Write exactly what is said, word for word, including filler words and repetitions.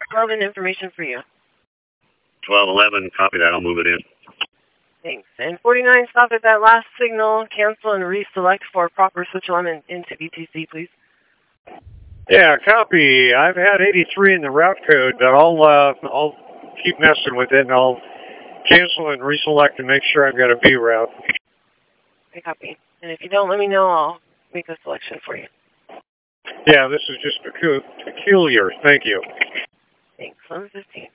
relevant information for you. twelve eleven, copy that. I'll move it in. Thanks. And forty-nine, stop at that last signal, cancel and reselect for proper switch alignment into B T C, please. Yeah, copy. I've had eighty-three in the route code, but I'll, uh, I'll keep messing with it, and I'll cancel and reselect and make sure I've got a B route. Okay, copy. And if you don't, let me know. I'll make a selection for you. Yeah, this is just pecu- peculiar. Thank you. Thanks. eleven fifteen.